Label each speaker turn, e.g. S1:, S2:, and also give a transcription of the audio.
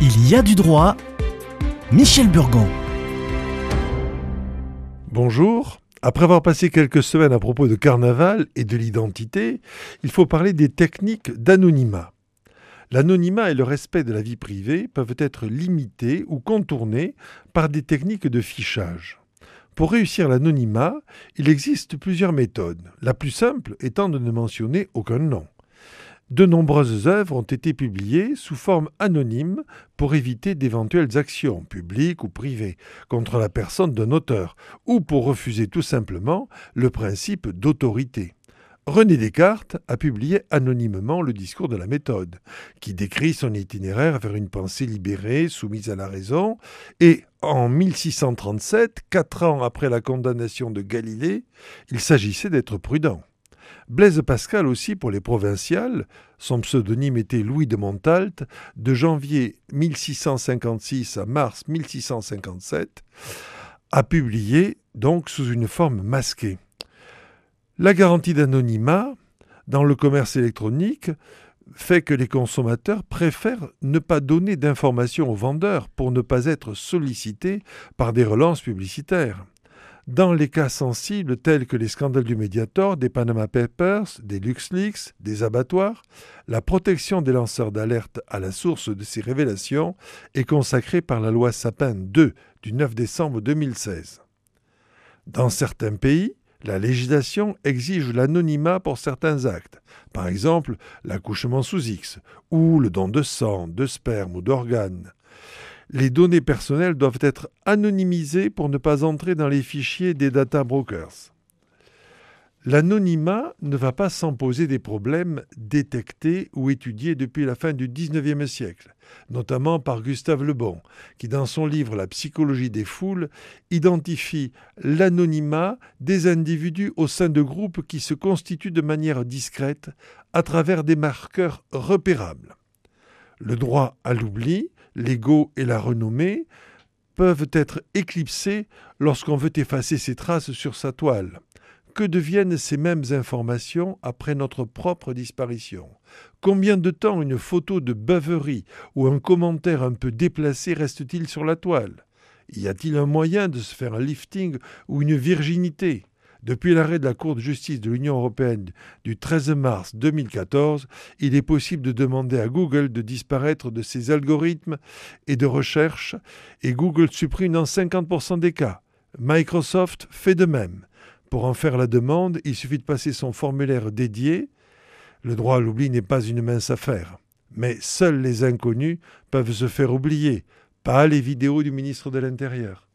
S1: Il y a du droit. Michel Burgon.
S2: Bonjour. Après avoir passé quelques semaines à propos de carnaval et de l'identité, il faut parler des techniques d'anonymat. L'anonymat et le respect de la vie privée peuvent être limités ou contournés par des techniques de fichage. Pour réussir l'anonymat, il existe plusieurs méthodes, la plus simple étant de ne mentionner aucun nom. De nombreuses œuvres ont été publiées sous forme anonyme pour éviter d'éventuelles actions, publiques ou privées, contre la personne d'un auteur, ou pour refuser tout simplement le principe d'autorité. René Descartes a publié anonymement le discours de la méthode, qui décrit son itinéraire vers une pensée libérée, soumise à la raison, et en 1637, 4 ans après la condamnation de Galilée, il s'agissait d'être prudent. Blaise Pascal aussi pour les provinciales, son pseudonyme était Louis de Montalt, de janvier 1656 à mars 1657, a publié donc sous une forme masquée. La garantie d'anonymat dans le commerce électronique fait que les consommateurs préfèrent ne pas donner d'informations aux vendeurs pour ne pas être sollicités par des relances publicitaires. Dans les cas sensibles tels que les scandales du Mediator, des Panama Papers, des LuxLeaks, des abattoirs, la protection des lanceurs d'alerte à la source de ces révélations est consacrée par la loi Sapin 2 du 9 décembre 2016. Dans certains pays, la législation exige l'anonymat pour certains actes, par exemple l'accouchement sous X ou le don de sang, de sperme ou d'organes. Les données personnelles doivent être anonymisées pour ne pas entrer dans les fichiers des data brokers. L'anonymat ne va pas sans poser des problèmes détectés ou étudiés depuis la fin du XIXe siècle, notamment par Gustave Le Bon, qui dans son livre La psychologie des foules identifie l'anonymat des individus au sein de groupes qui se constituent de manière discrète à travers des marqueurs repérables. Le droit à l'oubli, l'ego et la renommée peuvent être éclipsés lorsqu'on veut effacer ses traces sur sa toile. Que deviennent ces mêmes informations après notre propre disparition ? Combien de temps une photo de beuverie ou un commentaire un peu déplacé reste-t-il sur la toile ? Y a-t-il un moyen de se faire un lifting ou une virginité ? Depuis l'arrêt de la Cour de justice de l'Union européenne du 13 mars 2014, il est possible de demander à Google de disparaître de ses algorithmes et de recherche, et Google supprime dans 50% des cas. Microsoft fait de même. Pour en faire la demande, il suffit de passer son formulaire dédié. Le droit à l'oubli n'est pas une mince affaire. Mais seuls les inconnus peuvent se faire oublier, pas les vidéos du ministre de l'Intérieur.